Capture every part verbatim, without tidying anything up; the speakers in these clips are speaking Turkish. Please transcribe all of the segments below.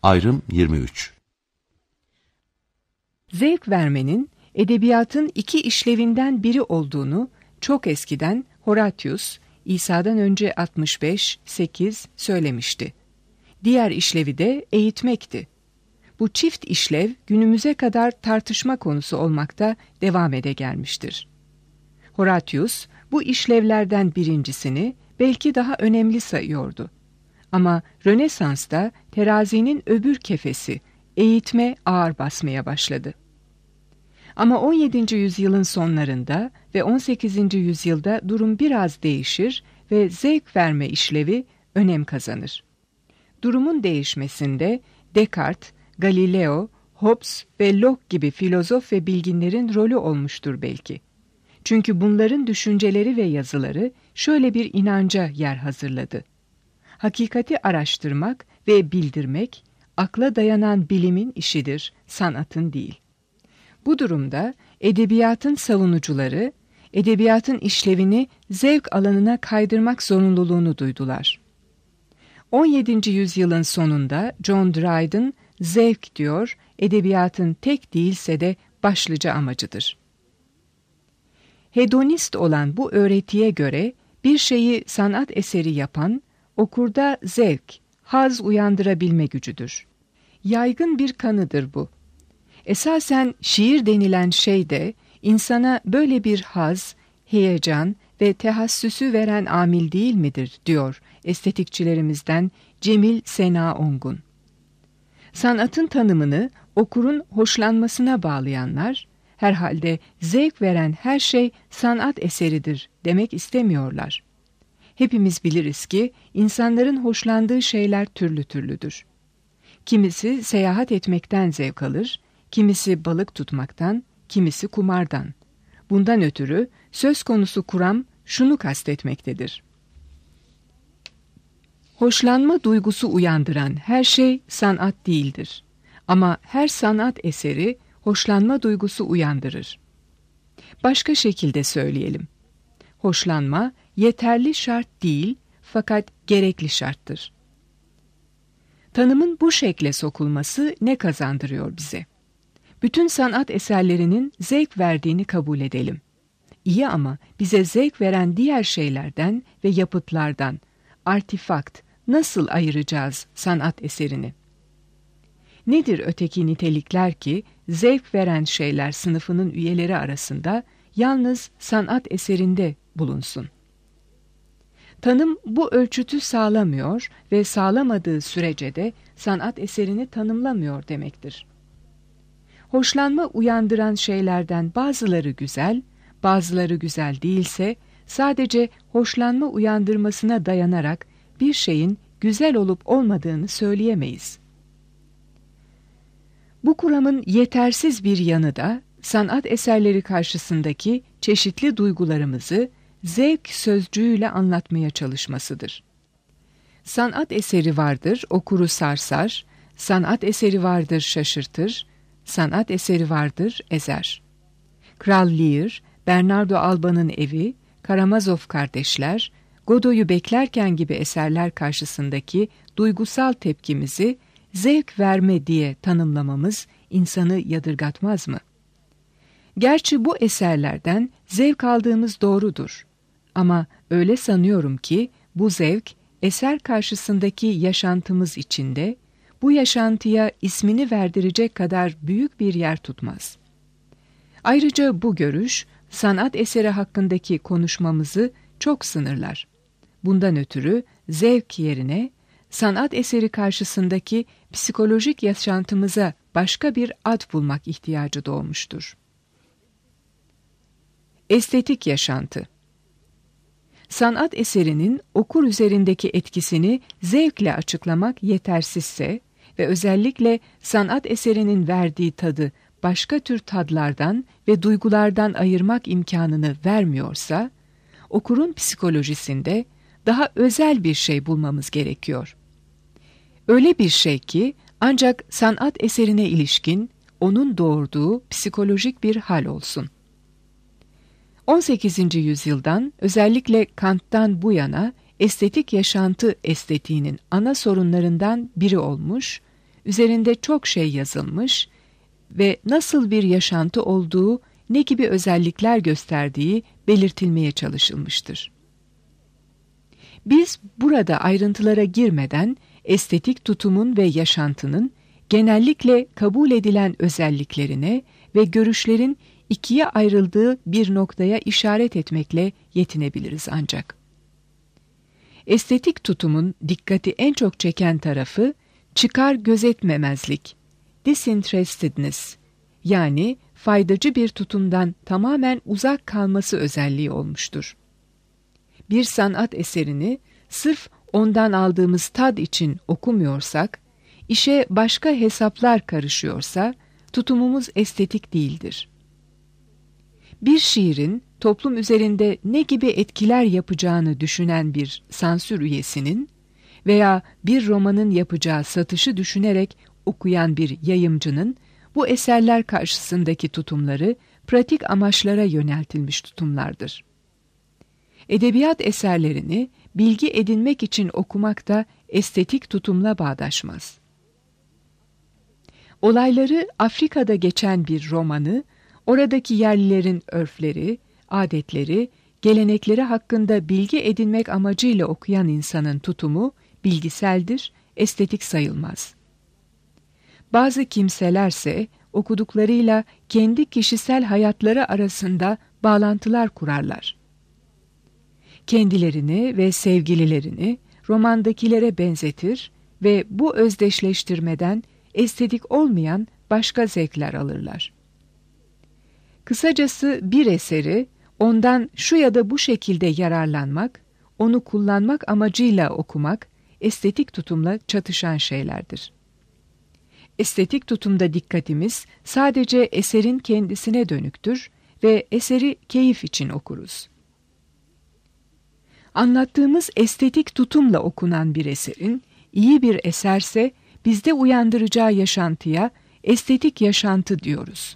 Ayrım yirmi üç. Zevk vermenin edebiyatın iki işlevinden biri olduğunu çok eskiden Horatius, İsa'dan önce altmış beş sekiz söylemişti. Diğer işlevi de eğitmekti. Bu çift işlev günümüze kadar tartışma konusu olmakta devam ede gelmiştir. Horatius bu işlevlerden birincisini belki daha önemli sayıyordu. Ama Rönesans'ta terazinin öbür kefesi, eğitme ağır basmaya başladı. Ama on yedinci yüzyılın sonlarında ve on sekizinci yüzyılda durum biraz değişir ve zevk verme işlevi önem kazanır. Durumun değişmesinde Descartes, Galileo, Hobbes ve Locke gibi filozof ve bilginlerin rolü olmuştur belki. Çünkü bunların düşünceleri ve yazıları şöyle bir inanca yer hazırladı. Hakikati araştırmak ve bildirmek, akla dayanan bilimin işidir, sanatın değil. Bu durumda edebiyatın savunucuları, edebiyatın işlevini zevk alanına kaydırmak zorunluluğunu duydular. on yedinci yüzyılın sonunda John Dryden, zevk diyor, edebiyatın tek değilse de başlıca amacıdır. Hedonist olan bu öğretiye göre bir şeyi sanat eseri yapan, okurda zevk, haz uyandırabilme gücüdür. Yaygın bir kanıdır bu. Esasen şiir denilen şey de insana böyle bir haz, heyecan ve tehassüsü veren amil değil midir, diyor estetikçilerimizden Cemil Sena Ongun. Sanatın tanımını okurun hoşlanmasına bağlayanlar, herhalde zevk veren her şey sanat eseridir demek istemiyorlar. Hepimiz biliriz ki insanların hoşlandığı şeyler türlü türlüdür. Kimisi seyahat etmekten zevk alır, kimisi balık tutmaktan, kimisi kumardan. Bundan ötürü söz konusu kuram şunu kastetmektedir. Hoşlanma duygusu uyandıran her şey sanat değildir. Ama her sanat eseri hoşlanma duygusu uyandırır. Başka şekilde söyleyelim. Hoşlanma yeterli şart değil, fakat gerekli şarttır. Tanımın bu şekle sokulması ne kazandırıyor bize? Bütün sanat eserlerinin zevk verdiğini kabul edelim. İyi, ama bize zevk veren diğer şeylerden ve yapıtlardan, artifakt, nasıl ayıracağız sanat eserini? Nedir öteki nitelikler ki zevk veren şeyler sınıfının üyeleri arasında yalnız sanat eserinde bulunsun? Tanım bu ölçütü sağlamıyor ve sağlamadığı sürece de sanat eserini tanımlamıyor demektir. Hoşlanma uyandıran şeylerden bazıları güzel, bazıları güzel değilse, sadece hoşlanma uyandırmasına dayanarak bir şeyin güzel olup olmadığını söyleyemeyiz. Bu kuramın yetersiz bir yanı da sanat eserleri karşısındaki çeşitli duygularımızı zevk sözcüğüyle anlatmaya çalışmasıdır. Sanat eseri vardır, okuru sarsar, sanat eseri vardır, şaşırtır, sanat eseri vardır, ezer. Kral Lear, Bernardo Alba'nın Evi, Karamazov Kardeşler, Godot'u Beklerken gibi eserler karşısındaki duygusal tepkimizi zevk verme diye tanımlamamız insanı yadırgatmaz mı? Gerçi bu eserlerden zevk aldığımız doğrudur. Ama öyle sanıyorum ki bu zevk eser karşısındaki yaşantımız içinde, bu yaşantıya ismini verdirecek kadar büyük bir yer tutmaz. Ayrıca bu görüş, sanat eseri hakkındaki konuşmamızı çok sınırlar. Bundan ötürü zevk yerine, sanat eseri karşısındaki psikolojik yaşantımıza başka bir ad bulmak ihtiyacı doğmuştur. Estetik yaşantı. Sanat eserinin okur üzerindeki etkisini zevkle açıklamak yetersizse ve özellikle sanat eserinin verdiği tadı başka tür tadlardan ve duygulardan ayırmak imkanını vermiyorsa, okurun psikolojisinde daha özel bir şey bulmamız gerekiyor. Öyle bir şey ki ancak sanat eserine ilişkin onun doğurduğu psikolojik bir hal olsun. on sekizinci yüzyıldan, özellikle Kant'tan bu yana estetik yaşantı estetiğinin ana sorunlarından biri olmuş üzerinde çok şey yazılmış ve nasıl bir yaşantı olduğu, ne gibi özellikler gösterdiği belirtilmeye çalışılmıştır. Biz burada ayrıntılara girmeden estetik tutumun ve yaşantının genellikle kabul edilen özelliklerine ve görüşlerin ikiye ayrıldığı bir noktaya işaret etmekle yetinebiliriz ancak. Estetik tutumun dikkati en çok çeken tarafı çıkar gözetmemezlik, disinterestedness, yani faydacı bir tutumdan tamamen uzak kalması özelliği olmuştur. Bir sanat eserini sırf ondan aldığımız tad için okumuyorsak, işe başka hesaplar karışıyorsa tutumumuz estetik değildir. Bir şiirin toplum üzerinde ne gibi etkiler yapacağını düşünen bir sansür üyesinin veya bir romanın yapacağı satışı düşünerek okuyan bir yayımcının bu eserler karşısındaki tutumları pratik amaçlara yöneltilmiş tutumlardır. Edebiyat eserlerini bilgi edinmek için okumak da estetik tutumla bağdaşmaz. Olayları Afrika'da geçen bir romanı, oradaki yerlilerin örfleri, adetleri, gelenekleri hakkında bilgi edinmek amacıyla okuyan insanın tutumu bilgiseldir, estetik sayılmaz. Bazı kimselerse okuduklarıyla kendi kişisel hayatları arasında bağlantılar kurarlar. Kendilerini ve sevgililerini romandakilere benzetir ve bu özdeşleştirmeden estetik olmayan başka zevkler alırlar. Kısacası bir eseri ondan şu ya da bu şekilde yararlanmak, onu kullanmak amacıyla okumak, estetik tutumla çatışan şeylerdir. Estetik tutumda dikkatimiz sadece eserin kendisine dönüktür ve eseri keyif için okuruz. Anlattığımız estetik tutumla okunan bir eserin iyi bir eserse bizde uyandıracağı yaşantıya estetik yaşantı diyoruz.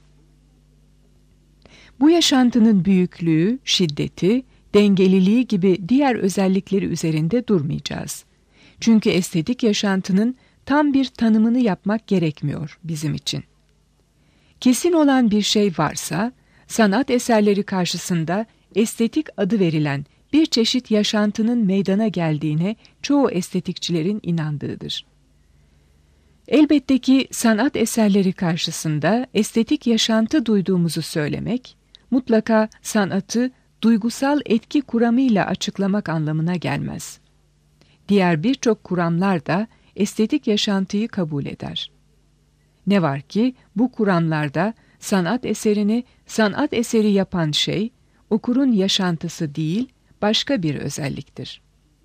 Bu yaşantının büyüklüğü, şiddeti, dengeliliği gibi diğer özellikleri üzerinde durmayacağız. Çünkü estetik yaşantının tam bir tanımını yapmak gerekmiyor bizim için. Kesin olan bir şey varsa, sanat eserleri karşısında estetik adı verilen bir çeşit yaşantının meydana geldiğine çoğu estetikçilerin inandığıdır. Elbette ki sanat eserleri karşısında estetik yaşantı duyduğumuzu söylemek, mutlaka sanatı duygusal etki kuramıyla açıklamak anlamına gelmez. Diğer birçok kuramlar da estetik yaşantıyı kabul eder. Ne var ki bu kuramlarda sanat eserini sanat eseri yapan şey, okurun yaşantısı değil, başka bir özelliktir.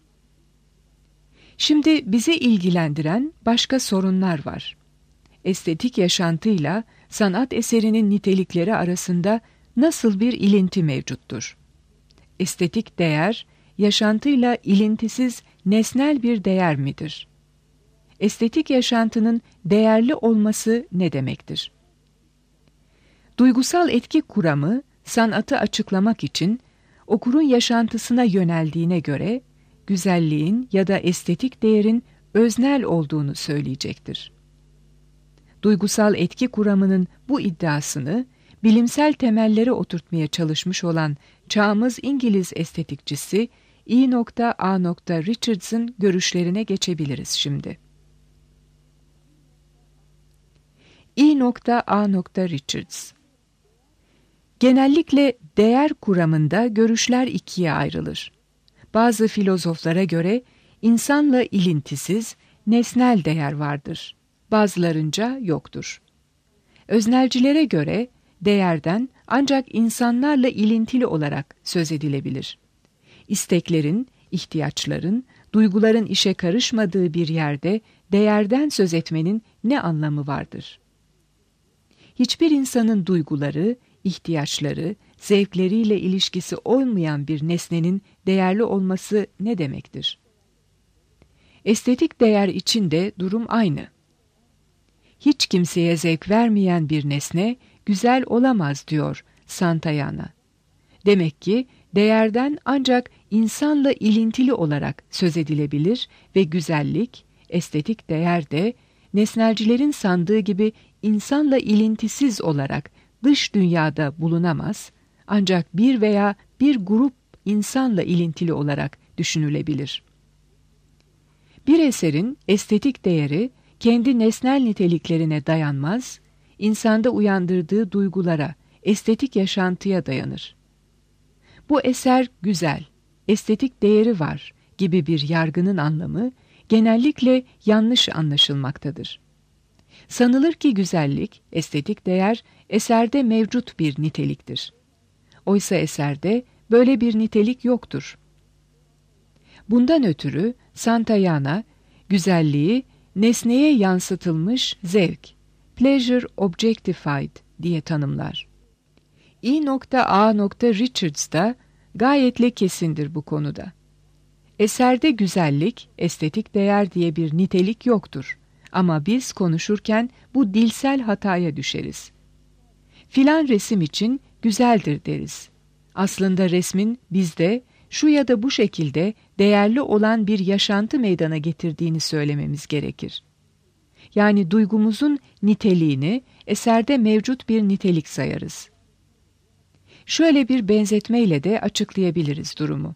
Şimdi bizi ilgilendiren başka sorunlar var. Estetik yaşantıyla sanat eserinin nitelikleri arasında nasıl bir ilinti mevcuttur? Estetik değer, yaşantıyla ilintisiz nesnel bir değer midir? Estetik yaşantının değerli olması ne demektir? Duygusal etki kuramı, sanatı açıklamak için okurun yaşantısına yöneldiğine göre, güzelliğin ya da estetik değerin öznel olduğunu söyleyecektir. Duygusal etki kuramının bu iddiasını bilimsel temellere oturtmaya çalışmış olan çağımız İngiliz estetikçisi E. A. Richards'ın görüşlerine geçebiliriz şimdi. E. A. Richards genellikle değer kuramında görüşler ikiye ayrılır. Bazı filozoflara göre insanla ilintisiz, nesnel değer vardır. Bazılarınca yoktur. Öznelcilere göre değerden ancak insanlarla ilintili olarak söz edilebilir. İsteklerin, ihtiyaçların, duyguların işe karışmadığı bir yerde değerden söz etmenin ne anlamı vardır? Hiçbir insanın duyguları, ihtiyaçları, zevkleriyle ilişkisi olmayan bir nesnenin değerli olması ne demektir? Estetik değer için de durum aynı. Hiç kimseye zevk vermeyen bir nesne güzel olamaz diyor Santayana. Demek ki değerden ancak insanla ilintili olarak söz edilebilir ve güzellik, estetik değer de nesnelcilerin sandığı gibi insanla ilintisiz olarak dış dünyada bulunamaz, ancak bir veya bir grup insanla ilintili olarak düşünülebilir. Bir eserin estetik değeri kendi nesnel niteliklerine dayanmaz, insanda uyandırdığı duygulara, estetik yaşantıya dayanır. Bu eser güzel, estetik değeri var gibi bir yargının anlamı genellikle yanlış anlaşılmaktadır. Sanılır ki güzellik, estetik değer eserde mevcut bir niteliktir. Oysa eserde böyle bir nitelik yoktur. Bundan ötürü Santayana, güzelliği nesneye yansıtılmış zevk, pleasure objectified diye tanımlar. E. A. Richards da gayetle kesindir bu konuda. Eserde güzellik, estetik değer diye bir nitelik yoktur. Ama biz konuşurken bu dilsel hataya düşeriz. Filan resim için güzeldir deriz. Aslında resmin bizde şu ya da bu şekilde değerli olan bir yaşantı meydana getirdiğini söylememiz gerekir. Yani duygumuzun niteliğini eserde mevcut bir nitelik sayarız. Şöyle bir benzetmeyle de açıklayabiliriz durumu.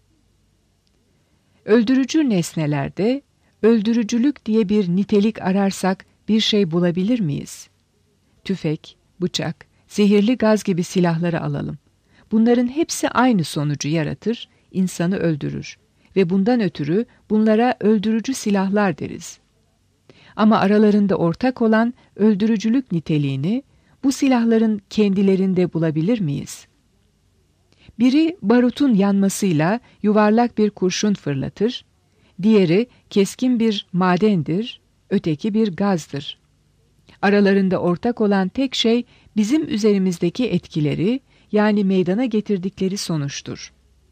Öldürücü nesnelerde öldürücülük diye bir nitelik ararsak bir şey bulabilir miyiz? Tüfek, bıçak, zehirli gaz gibi silahları alalım. Bunların hepsi aynı sonucu yaratır, insanı öldürür ve bundan ötürü bunlara öldürücü silahlar deriz. Ama aralarında ortak olan öldürücülük niteliğini bu silahların kendilerinde bulabilir miyiz? Biri barutun yanmasıyla yuvarlak bir kurşun fırlatır, diğeri keskin bir madendir, öteki bir gazdır. Aralarında ortak olan tek şey bizim üzerimizdeki etkileri, yani meydana getirdikleri sonuçtur.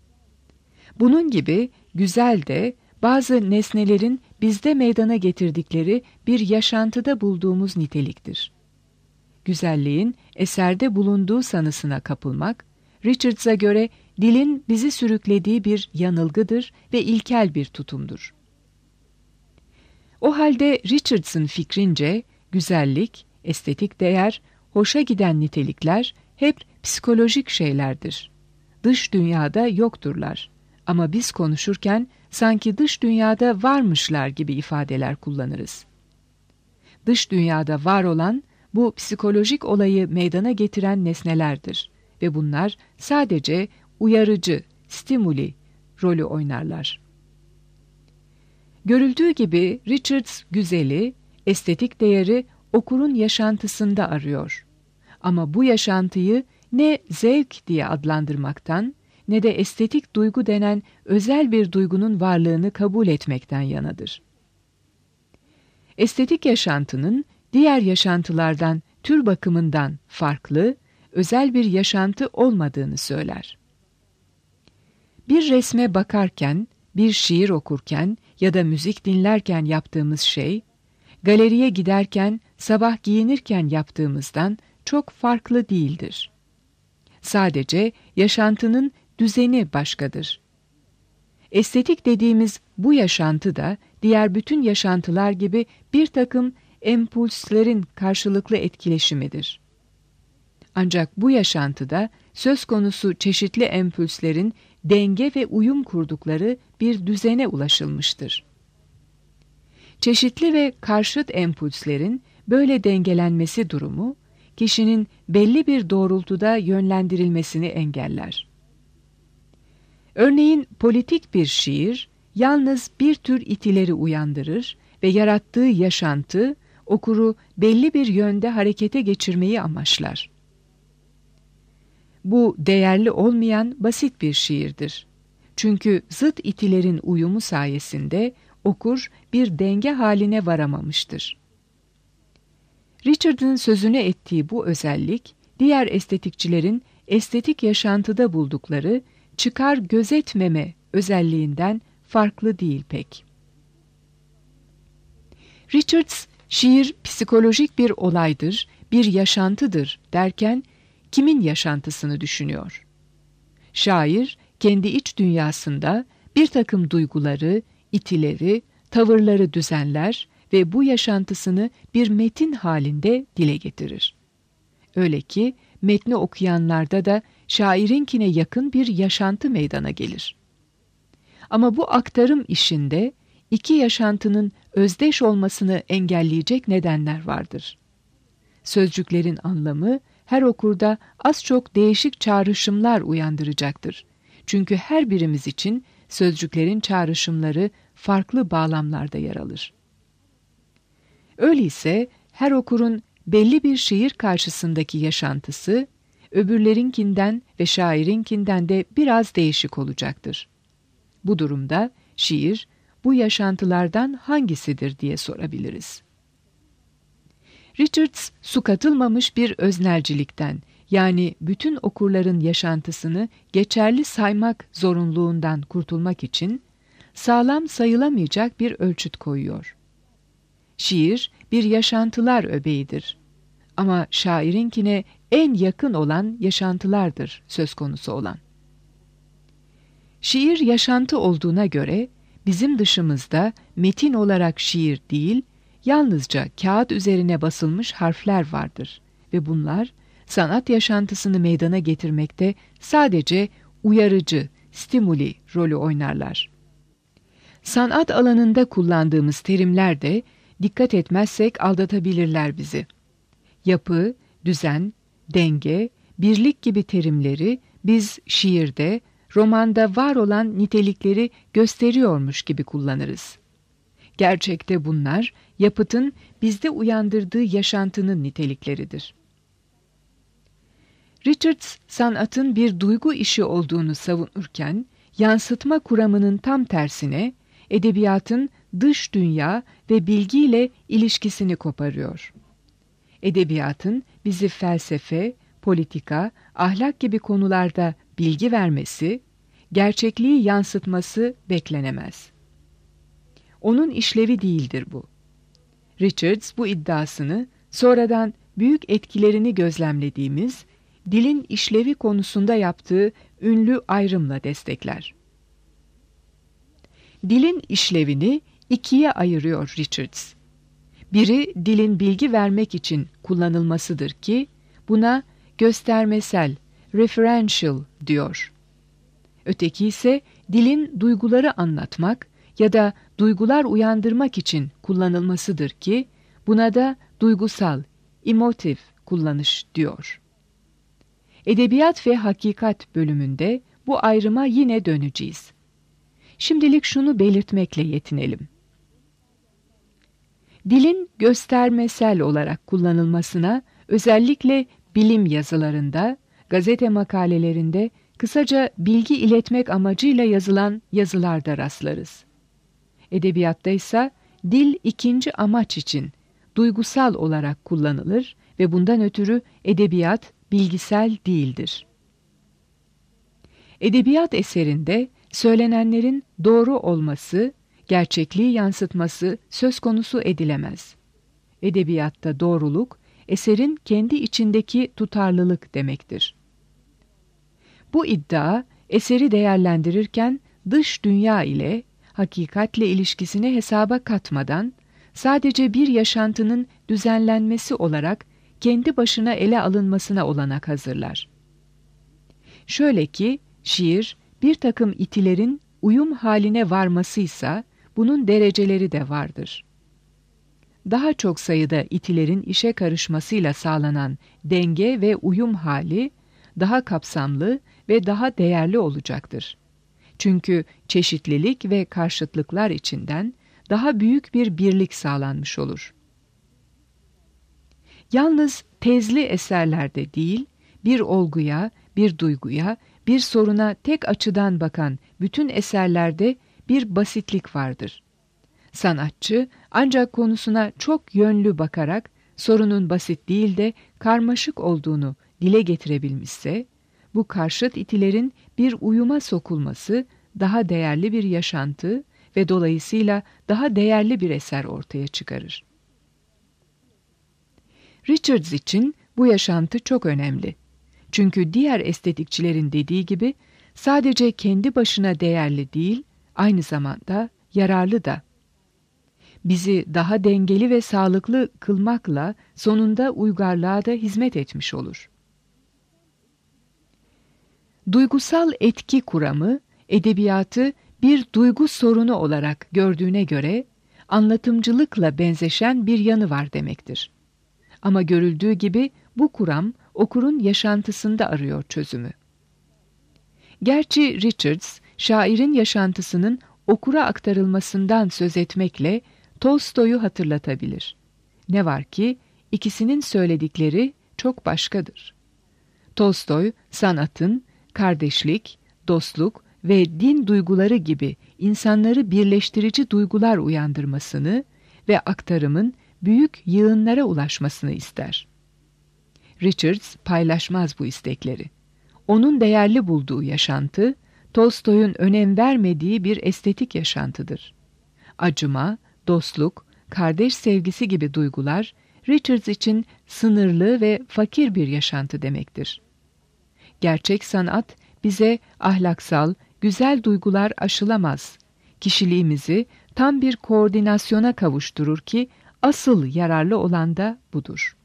Bunun gibi güzel de bazı nesnelerin bizde meydana getirdikleri bir yaşantıda bulduğumuz niteliktir. Güzelliğin eserde bulunduğu sanısına kapılmak, Richards'a göre dilin bizi sürüklediği bir yanılgıdır ve ilkel bir tutumdur. O halde Richards'ın fikrince güzellik, estetik değer, hoşa giden nitelikler hep psikolojik şeylerdir. Dış dünyada yokturlar. Ama biz konuşurken sanki dış dünyada varmışlar gibi ifadeler kullanırız. Dış dünyada var olan bu psikolojik olayı meydana getiren nesnelerdir ve bunlar sadece uyarıcı, stimuli rolü oynarlar. Görüldüğü gibi Richards güzeli, estetik değeri okurun yaşantısında arıyor. Ama bu yaşantıyı ne zevk diye adlandırmaktan ne de estetik duygu denen özel bir duygunun varlığını kabul etmekten yanadır. Estetik yaşantının diğer yaşantılardan tür bakımından farklı, özel bir yaşantı olmadığını söyler. Bir resme bakarken, bir şiir okurken ya da müzik dinlerken yaptığımız şey, galeriye giderken, sabah giyinirken yaptığımızdan çok farklı değildir. Sadece yaşantının düzeni başkadır. Estetik dediğimiz bu yaşantı da diğer bütün yaşantılar gibi bir takım empulslerin karşılıklı etkileşimidir. Ancak bu yaşantıda söz konusu çeşitli empulslerin denge ve uyum kurdukları bir düzene ulaşılmıştır. Çeşitli ve karşıt empulslerin böyle dengelenmesi durumu, kişinin belli bir doğrultuda yönlendirilmesini engeller. Örneğin politik bir şiir, yalnız bir tür itileri uyandırır ve yarattığı yaşantı, okuru belli bir yönde harekete geçirmeyi amaçlar. Bu değerli olmayan basit bir şiirdir. Çünkü zıt itilerin uyumu sayesinde okur bir denge haline varamamıştır. Richard'ın sözünü ettiği bu özellik, diğer estetikçilerin estetik yaşantıda buldukları çıkar gözetmeme özelliğinden farklı değil pek. Richards, şiir psikolojik bir olaydır, bir yaşantıdır derken kimin yaşantısını düşünüyor? Şair, kendi iç dünyasında bir takım duyguları, itileri, tavırları düzenler ve bu yaşantısını bir metin halinde dile getirir. Öyle ki metni okuyanlarda da şairinkine yakın bir yaşantı meydana gelir. Ama bu aktarım işinde iki yaşantının özdeş olmasını engelleyecek nedenler vardır. Sözcüklerin anlamı her okurda az çok değişik çağrışımlar uyandıracaktır. Çünkü her birimiz için sözcüklerin çağrışımları farklı bağlamlarda yer alır. Öyleyse her okurun belli bir şiir karşısındaki yaşantısı, öbürlerinkinden ve şairinkinden de biraz değişik olacaktır. Bu durumda şiir, bu yaşantılardan hangisidir diye sorabiliriz. Richards, su katılmamış bir öznelcilikten, yani bütün okurların yaşantısını geçerli saymak zorunluluğundan kurtulmak için sağlam sayılamayacak bir ölçüt koyuyor. Şiir bir yaşantılar öbeğidir. Ama şairinkine en yakın olan yaşantılardır söz konusu olan. Şiir yaşantı olduğuna göre bizim dışımızda metin olarak şiir değil, yalnızca kağıt üzerine basılmış harfler vardır ve bunlar sanat yaşantısını meydana getirmekte sadece uyarıcı, stimuli rolü oynarlar. Sanat alanında kullandığımız terimler de dikkat etmezsek aldatabilirler bizi. Yapı, düzen, denge, birlik gibi terimleri biz şiirde, romanda var olan nitelikleri gösteriyormuş gibi kullanırız. Gerçekte bunlar yapıtın bizde uyandırdığı yaşantının nitelikleridir. Richards, sanatın bir duygu işi olduğunu savunurken, yansıtma kuramının tam tersine, edebiyatın dış dünya ve bilgiyle ilişkisini koparıyor. Edebiyatın bizi felsefe, politika, ahlak gibi konularda bilgi vermesi, gerçekliği yansıtması beklenemez. Onun işlevi değildir bu. Richards bu iddiasını sonradan büyük etkilerini gözlemlediğimiz dilin işlevi konusunda yaptığı ünlü ayrımla destekler. Dilin işlevini ikiye ayırıyor Richards. Biri dilin bilgi vermek için kullanılmasıdır ki buna göstermesel, referential diyor. Öteki ise dilin duyguları anlatmak ya da duygular uyandırmak için kullanılmasıdır ki buna da duygusal, emotif kullanış diyor. Edebiyat ve hakikat bölümünde bu ayrıma yine döneceğiz. Şimdilik şunu belirtmekle yetinelim. Dilin göstermesel olarak kullanılmasına özellikle bilim yazılarında, gazete makalelerinde kısaca bilgi iletmek amacıyla yazılan yazılarda rastlarız. Edebiyatta ise dil ikinci amaç için duygusal olarak kullanılır ve bundan ötürü edebiyat bilgisel değildir. Edebiyat eserinde söylenenlerin doğru olması, gerçekliği yansıtması söz konusu edilemez. Edebiyatta doğruluk, eserin kendi içindeki tutarlılık demektir. Bu iddia, eseri değerlendirirken dış dünya ile, hakikatle ilişkisini hesaba katmadan, sadece bir yaşantının düzenlenmesi olarak kendi başına ele alınmasına olanak hazırlar. Şöyle ki, şiir, bir takım itilerin uyum haline varmasıysa, bunun dereceleri de vardır. Daha çok sayıda itilerin işe karışmasıyla sağlanan denge ve uyum hali, daha kapsamlı ve daha değerli olacaktır. Çünkü çeşitlilik ve karşıtlıklar içinden daha büyük bir birlik sağlanmış olur. Yalnız tezli eserlerde değil, bir olguya, bir duyguya, bir soruna tek açıdan bakan bütün eserlerde bir basitlik vardır. Sanatçı ancak konusuna çok yönlü bakarak sorunun basit değil de karmaşık olduğunu dile getirebilmişse, bu karşıt itilerin bir uyuma sokulması daha değerli bir yaşantı ve dolayısıyla daha değerli bir eser ortaya çıkarır. Richards için bu yaşantı çok önemli. Çünkü diğer estetikçilerin dediği gibi sadece kendi başına değerli değil, aynı zamanda yararlı da. bizi daha dengeli ve sağlıklı kılmakla sonunda uygarlığa da hizmet etmiş olur. Duygusal etki kuramı, edebiyatı bir duygu sorunu olarak gördüğüne göre, anlatımcılıkla benzeşen bir yanı var demektir. Ama görüldüğü gibi bu kuram, okurun yaşantısında arıyor çözümü. Gerçi Richards, şairin yaşantısının okura aktarılmasından söz etmekle Tolstoy'u hatırlatabilir. Ne var ki ikisinin söyledikleri çok başkadır. Tolstoy, sanatın, kardeşlik, dostluk ve din duyguları gibi insanları birleştirici duygular uyandırmasını ve aktarımın büyük yığınlara ulaşmasını ister. Richards paylaşmaz bu istekleri. Onun değerli bulduğu yaşantı, Tolstoy'un önem vermediği bir estetik yaşantıdır. Acıma, dostluk, kardeş sevgisi gibi duygular, Richards için sınırlı ve fakir bir yaşantı demektir. Gerçek sanat, bize ahlaksal, güzel duygular aşılamaz. Kişiliğimizi tam bir koordinasyona kavuşturur ki, asıl yararlı olan da budur.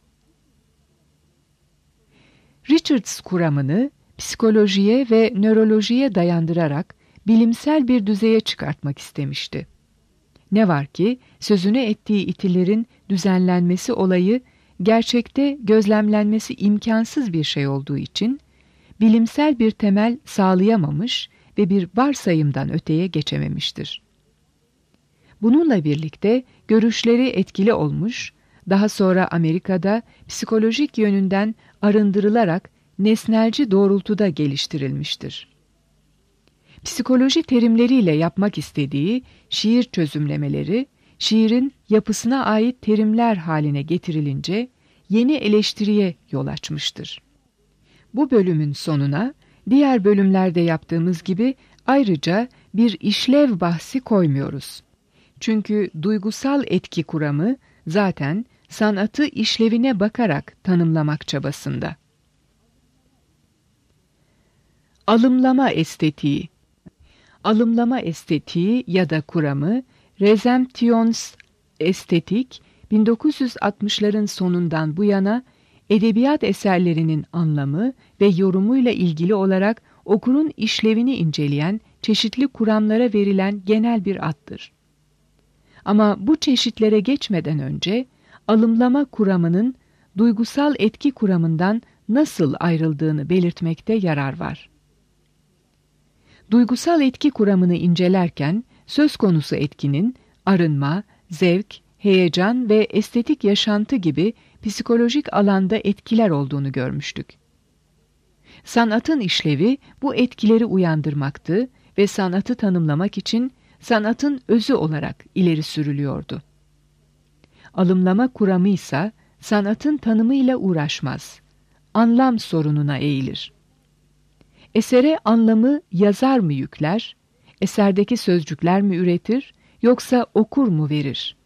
Richards kuramını psikolojiye ve nörolojiye dayandırarak bilimsel bir düzeye çıkartmak istemişti. Ne var ki sözünü ettiği itilerin düzenlenmesi olayı gerçekte gözlemlenmesi imkansız bir şey olduğu için bilimsel bir temel sağlayamamış ve bir varsayımdan öteye geçememiştir. Bununla birlikte görüşleri etkili olmuş, daha sonra Amerika'da psikolojik yönünden arındırılarak nesnelci doğrultuda geliştirilmiştir. Psikoloji terimleriyle yapmak istediği şiir çözümlemeleri, şiirin yapısına ait terimler haline getirilince yeni eleştiriye yol açmıştır. Bu bölümün sonuna, diğer bölümlerde yaptığımız gibi ayrıca bir işlev bahsi koymuyoruz. Çünkü duygusal etki kuramı zaten sanatı işlevine bakarak tanımlamak çabasında. Alımlama estetiği. Alımlama estetiği ya da kuramı Rezemptionsestetik, bin dokuz yüz altmışların sonundan bu yana edebiyat eserlerinin anlamı ve yorumuyla ilgili olarak okurun işlevini inceleyen çeşitli kuramlara verilen genel bir addır. Ama bu çeşitlere geçmeden önce alımlama kuramının duygusal etki kuramından nasıl ayrıldığını belirtmekte yarar var. Duygusal etki kuramını incelerken söz konusu etkinin arınma, zevk, heyecan ve estetik yaşantı gibi psikolojik alanda etkiler olduğunu görmüştük. Sanatın işlevi bu etkileri uyandırmaktı ve sanatı tanımlamak için sanatın özü olarak ileri sürülüyordu. Alımlama kuramı ise sanatın tanımıyla uğraşmaz, anlam sorununa eğilir. Esere anlamı yazar mı yükler, eserdeki sözcükler mi üretir, yoksa okur mu verir?